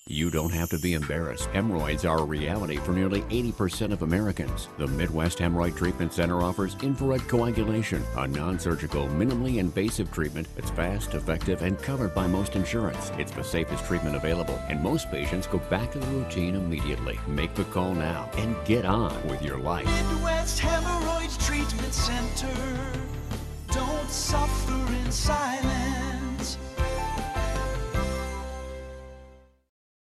You don't have to be embarrassed. Hemorrhoids are a reality for nearly 80% of Americans. The Midwest Hemorrhoid Treatment Center offers infrared coagulation, a non-surgical, minimally invasive treatment that's fast, effective, and covered by most insurance. It's the safest treatment available, and most patients go back to the routine immediately. Make the call now and get on with your life. Midwest Hemorrhoid Treatment Center.